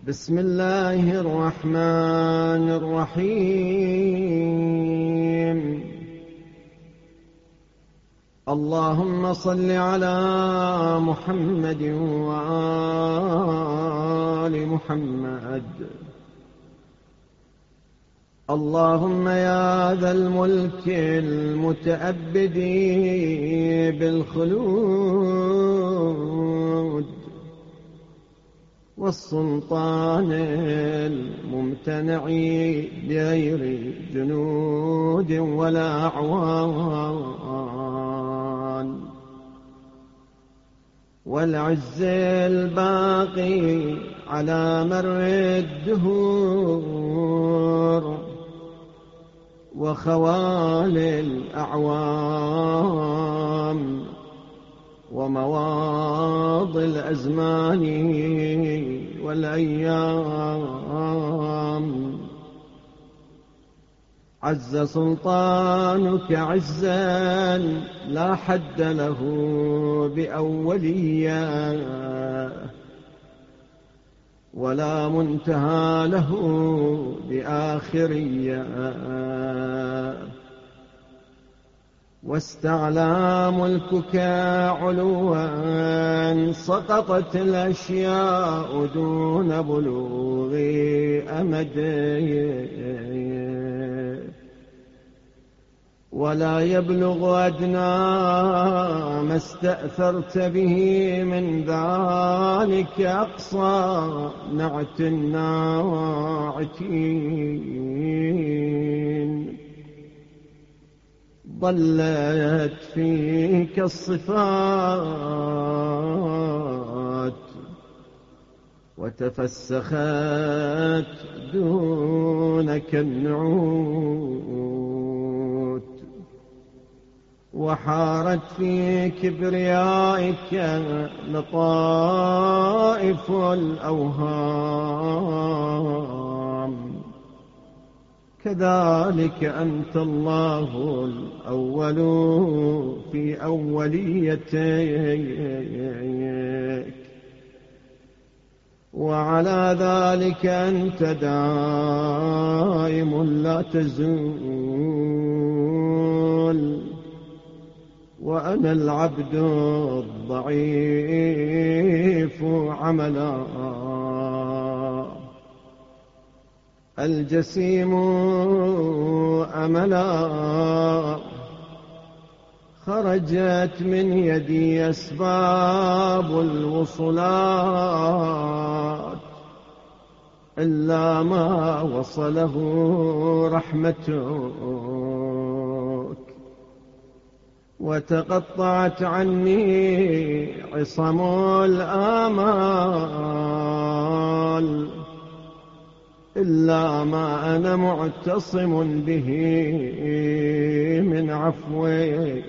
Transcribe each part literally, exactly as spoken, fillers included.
بسم الله الرحمن الرحيم. اللهم صل على محمد وآل محمد. اللهم يا ذا الملك المتأبد بالخلود والسلطان الممتنع بغير جنود ولا أعوان، والعز الباقي على مر الدهور وخوال الأعوام ومواض الأزمان والأيام. عز سلطانك عزا لا حد له بأولية ولا منتهى له بآخرية، واستعلى ملكك علوا سقطت الأشياء دون بلوغ أمد، ولا يبلغ أدنى ما استأثرت به من ذلك أقصى نعت الناعتين. ضلت فيك الصفات وتفسخت دونك النعوت، وحارت في كبريائك لطائف الأوهام. كذلك أنت الله الأول في أوليتك، وعلى ذلك أنت دائم لا تزول، وأنا العبد الضعيف عملا الجسيم أملا. خرجت من يدي أسباب الوصلات إلا ما وصله رحمتك، وتقطعت عني عصم الآمال إلا ما أنا معتصم به من عفوك.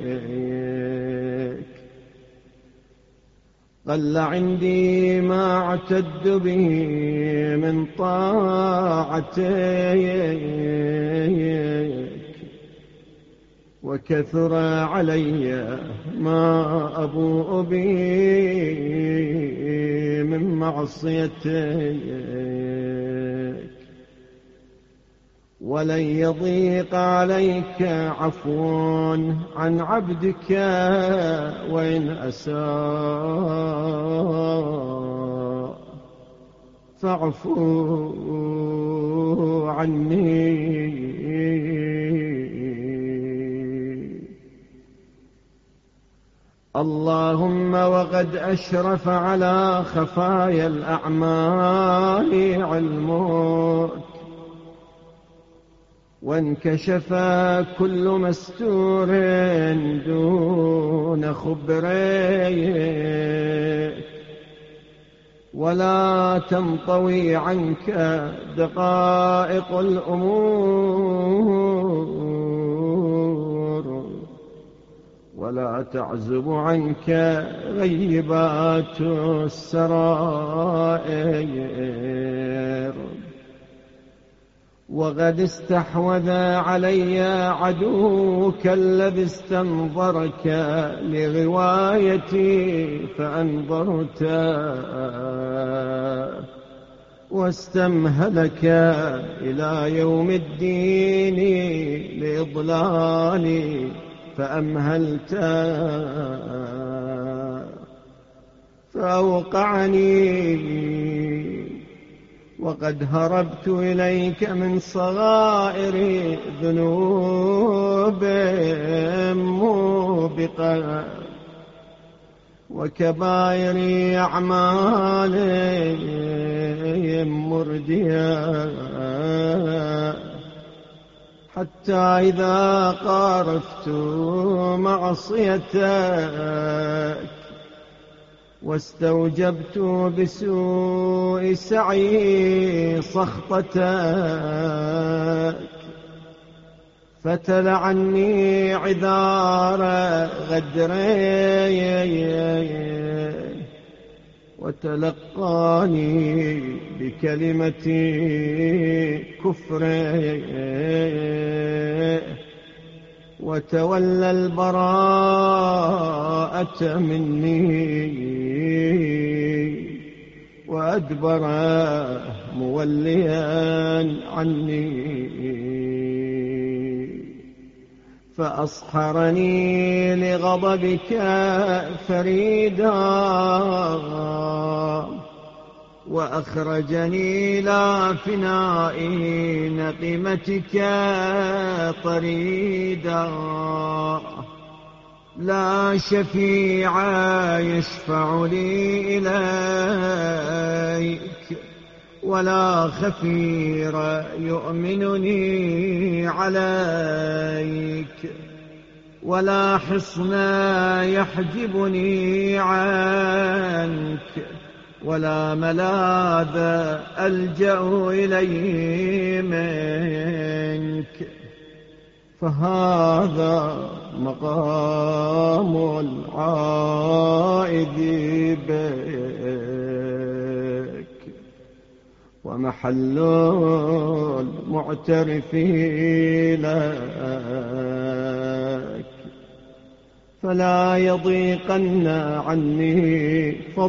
قل عندي ما اعتد به من طاعتك، وكثر علي ما أبوء به من معصيتك. ولن يضيق عليك عفو عن عبدك وإن أساء، فاعفو عني. اللهم وقد أشرف على خفايا الأعمال علمك، وانكشف كل مستور دون خبرك، ولا تنطوي عنك دقائق الأمور، ولا تعزب عنك غيبات السرائر. وقد استحوذ علي عدوك الذي استنظرك لغوايتي فأنظرت، واستمهلك إلى يوم الدين لإضلالي فأمهلت، فأوقعني وقد هربت إليك من صغائر ذنوب موبقة وكبائر أعمال مردية، حتى إذا قارفت معصيتك واستوجبت بسوء سعي سخطتك فتل عني عذار غدري وتلقاني بكلمة كفر وتولى البراءة مني وأدبر موليا عني، فأصحرني لغضبك فريدا وأخرجني إلى فناء نقمتك طريدا. لا شفيع يشفع لي إليك ولا خفير يؤمنني عليك ولا حصن يحجبني عنك ولا ملاذ ألجأ إليه منك، فهذا مقام العائد بك ومحل المعترف لك، فلا يضيقن عني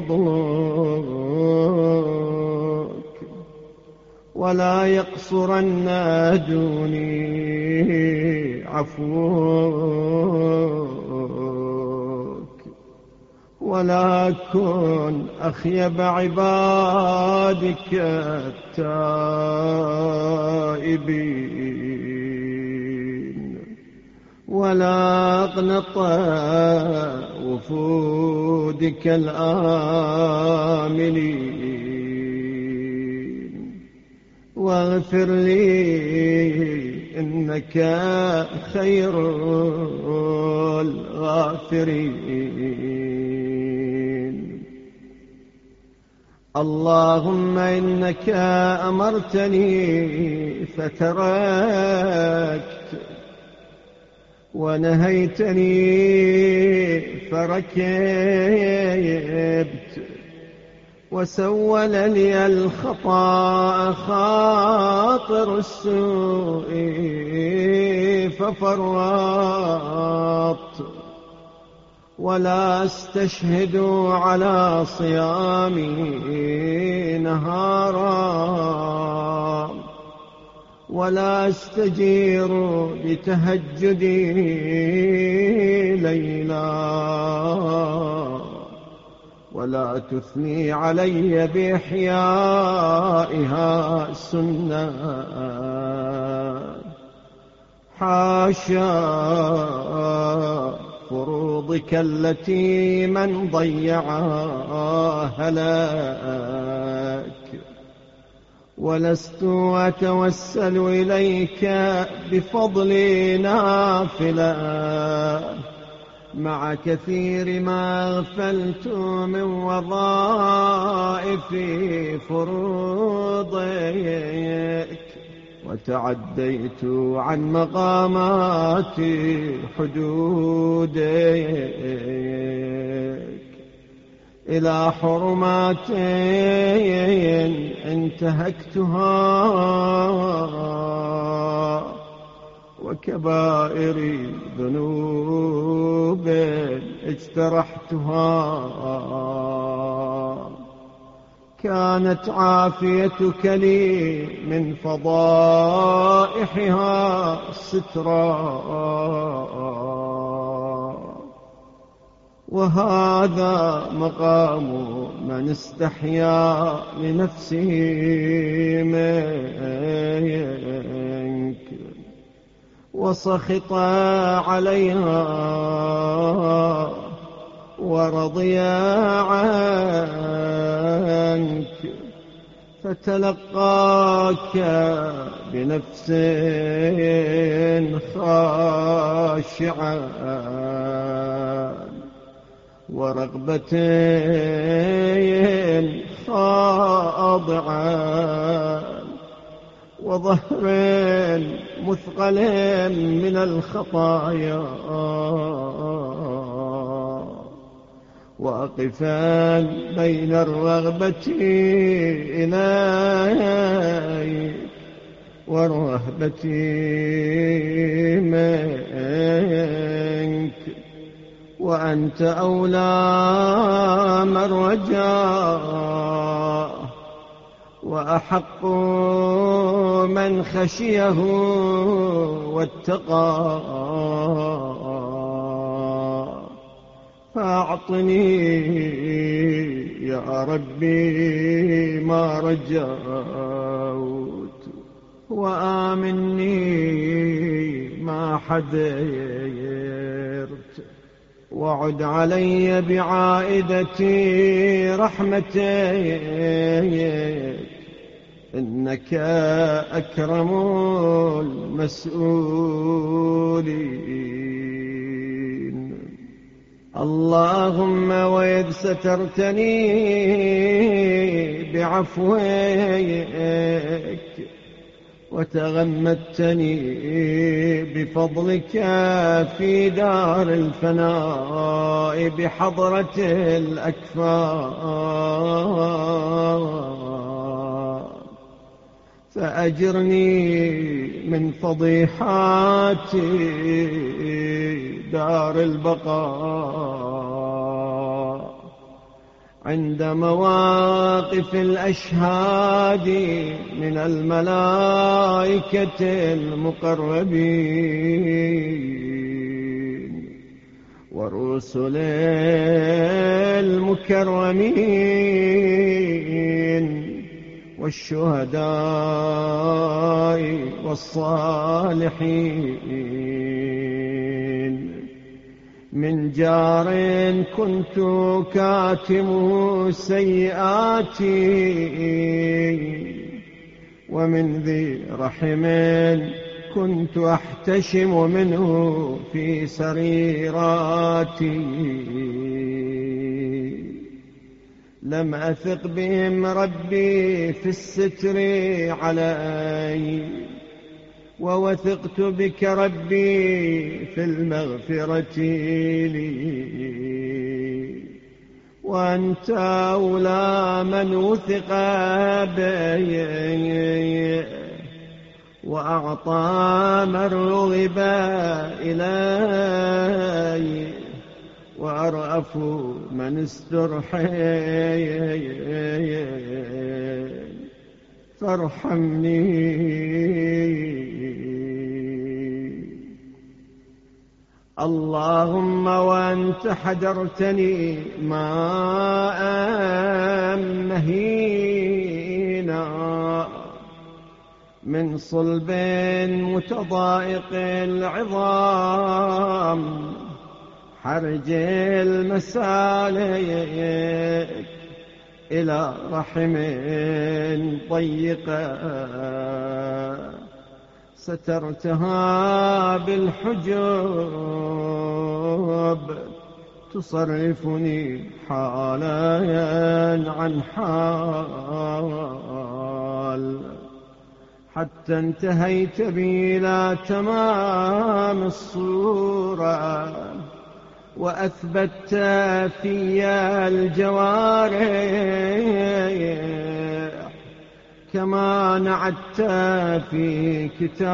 فضلك ولا يقصرن دوني عفوك، ولا كن أخيب عبادك التائبين ولا أقنط وفودك الآملين، واغفر لي إنك خير الغافرين. اللهم إنك أمرتني فتركت ونهيتني فركبت وسول لي الخطأ خاطر السوء ففرطت، ولا استشهد على صيامي نهارا ولا استجير بتهجدي ليلا ولا تثني علي بإحيائها سنة. حاشا فروضك التي من ضيعها هلاك، ولست أتوسل إليك بفضل نافلة مع كثير ما غفلت من وظائف فروضك وتعديت عن مقامات حدودك إلى حرمات انتهكتها وكبائر ذنوب اجترحتها، كانت عافيتك لي من فضائحها سترا، وهذا مقام من استحيا لنفسه منك وسخط عليها ورضي عنك، فتلقاك بنفس خاشعة ورغبة خاضعة وظهر مثقل من الخطايا، واقفا بين الرغبة إليك والرهبة منك، وأنت أولى من رجاه وأحق من خشيه واتقى، فأعطني يا ربي ما رجوت، وآمني ما حذرت، وعد علي بعائدتي رحمتك، إنك أكرم المسؤولين. اللهم وإذ سترتني بعفوك وتغمدتني بفضلك في دار الفناء بحضرة الأكفاء، فأجرني من فضيحات دار البقاء عند مواقف الأشهاد من الملائكة المقربين والرسل المكرمين والشهداء والصالحين، من جار كنت كاتم سيئاتي، ومن ذي رحم كنت أحتشم منه في سريراتي، لم أثق بهم ربي في الستر علي، ووثقت بك ربي في المغفرة لي، وأنت أولى من وثق بي وأعطى من رغب إلي، وأرأف من استرحي، فارحمني. اللهم وأنت حذرتني ماء مهينا من صلب متضايق العظام حرج المسالك إلى رحم ضيقة سترتها بالحجب، تصرفني حالا عن حال، حتى انتهيت بي إلى تمام الصورة، وأثبت في الجوارح كما نعدت في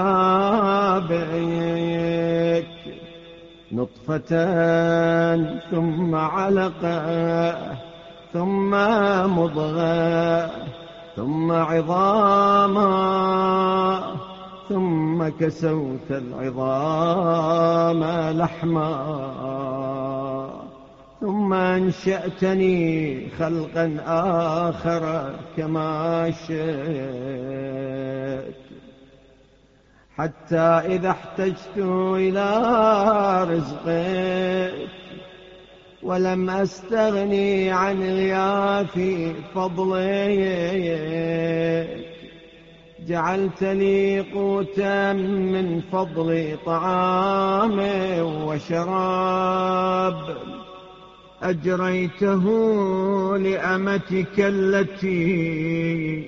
كتابك، نطفة ثم علقة ثم مضغة ثم عظاما ثم كسوت العظام لحما ثم أنشأتني خلقا آخر كما شئت حتى إذا احتجت إلى رزقك ولم أستغني عن غياث فضلك جعلت لي قوتا من فضل طعام وشراب أجريته لأمتك التي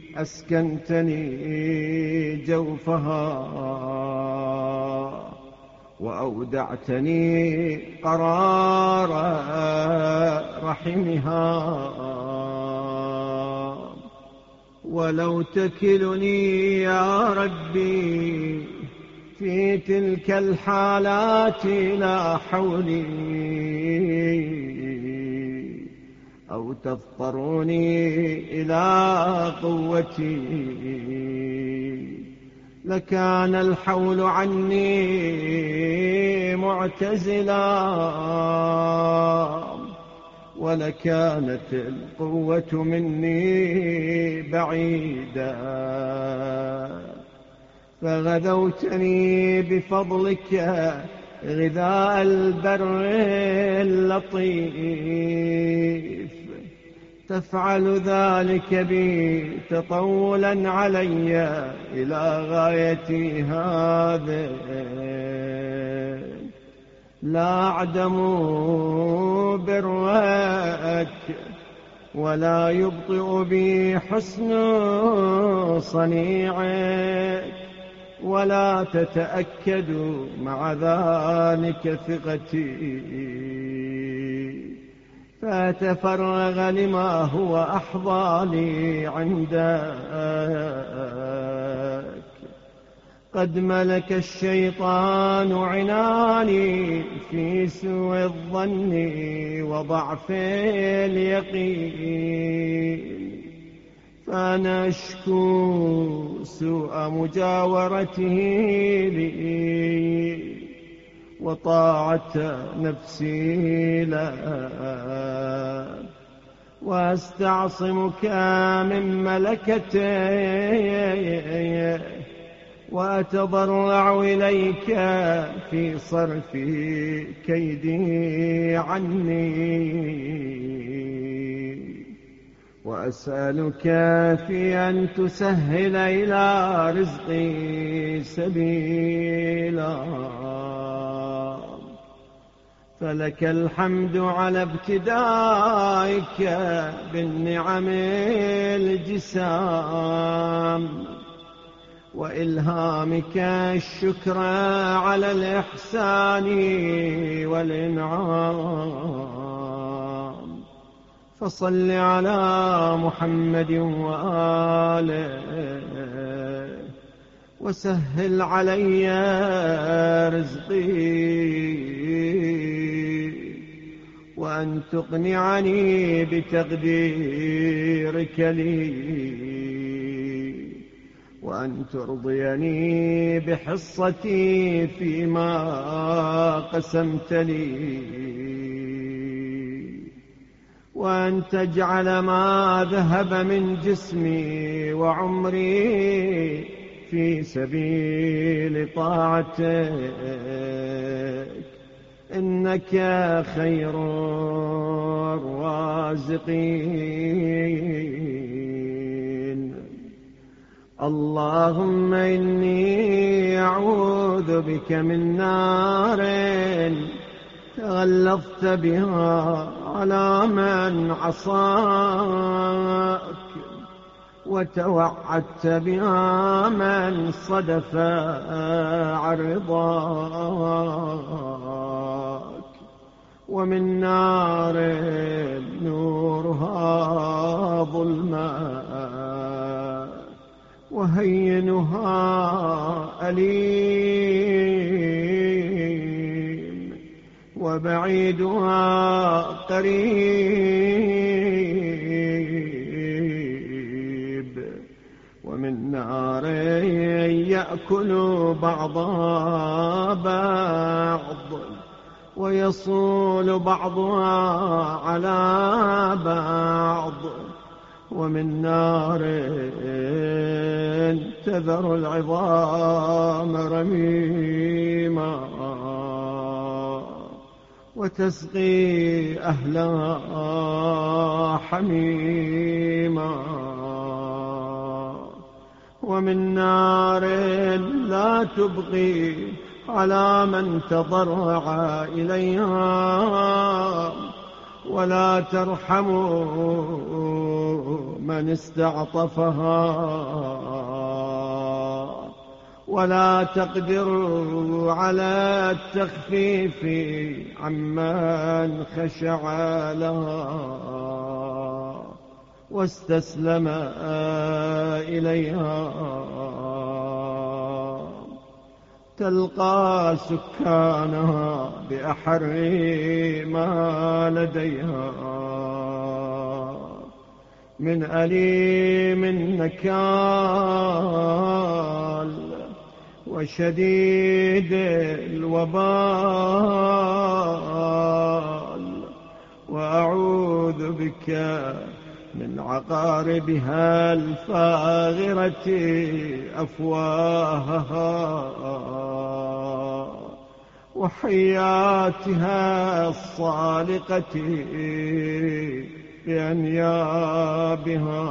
أسكنتني جوفها وأودعتني قرار رحمها ولو تكلني يا ربي في تلك الحالات لا حولي أو تضطروني إلى قوتي لكان الحول عني معتزلا ولكانت القوة مني بعيدا فغذوتني بفضلك غذاء البر اللطيف تفعل ذلك بي تطولا علي إلى غايتي هذه لا أعدم برك ولا يبطئ بي حسن صنيعك ولا تتأكد مع ذلك ثقتي فتفرغ لما هو أحظى لي عندك قد ملك الشيطان عناني في سوء الظن وضعف اليقين فأنا أشكو سوء مجاورته لي وطاعة نفسي لا واستعصمك من ملكتي وأتضرع إليك في صرف كيدي عني وأسألك في أن تسهل إلى رزقي سبيلا فلك الحمد على ابتدائك بالنعم الجسام وإلهامك الشكر على الإحسان والإنعام فصل على محمد وآله وسهل علي رزقي وأن تقنعني بتقديرك لي وأن ترضيني بحصتي فيما قسمت لي وأن تجعل ما ذهب من جسمي وعمري في سبيل طاعتك إنك خير الرازقين اللهم إني أعوذ بك من نار تغلظت بها على من عصاك وتوعدت بها من صدف عن رضاك ومن نار نورها ظلمات وهينها أليم وبعيدها قريب ومن نار يأكل بعضها بعض ويصول بعضها على بعض، ومن نار تذر العظام رميما وتسقي أهلها حميما، ومن نار لا تبقي على من تضرع إليها ولا ترحم من استعطفها ولا تقدر على التخفيف عمن خشع لها واستسلم إليها. تلقى سكانها بأحر ما لديها من أليم النكال وشديد الوبال، وأعوذ بك من عقاربها الفاغرة أفواهها وحياتها الصالقة بأنيابها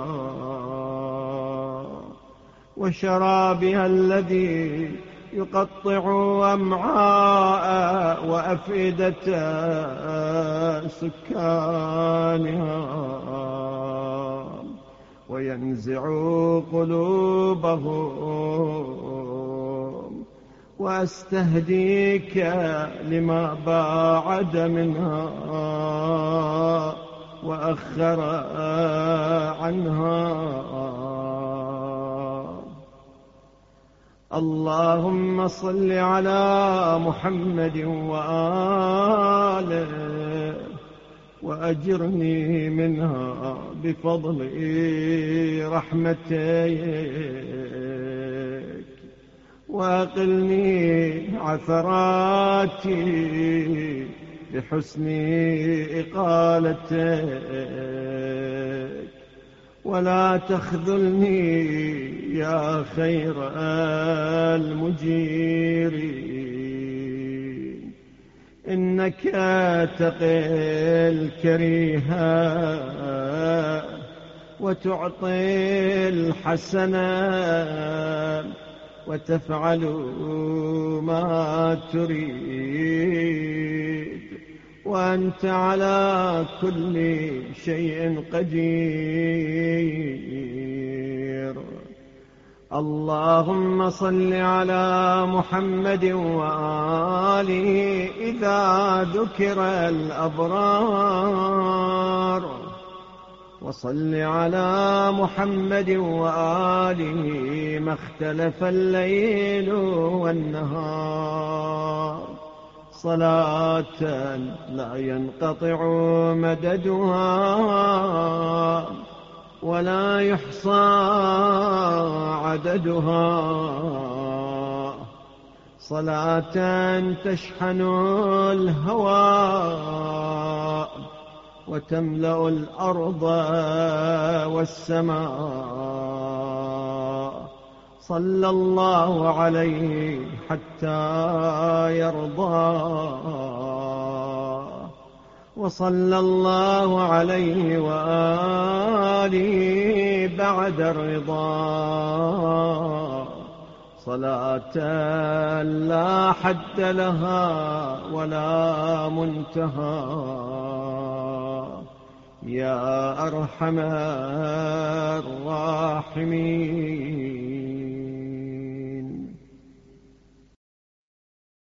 وشرابها الذي يقطع أمعاء وأفئدة سكانها وينزع قلوبهم. وأستهديك لما باعد منها وأخر عنها. اللهم صل على محمد وآله وأجرني منها بفضل رحمتك وأقلني عثراتي بحسن إقالتك ولا تخذلني يا خير المجيرين، إنك تقي الكريها وتعطي الحسنة وتفعل ما تريد، وأنت على كل شيء قدير. اللهم صل على محمد وآله إذا ذكر الأبرار، وصل على محمد وآله ما اختلف الليل والنهار، صلاة لا ينقطع مددها ولا يحصى عددها، صلاة تشحن الهواء وتملأ الأرض والسماء. صلى الله عليه حتى يرضى، وصلى الله عليه وآله بعد الرضا، صلاة لا حد لها ولا منتهى. يا أرحم الراحمين.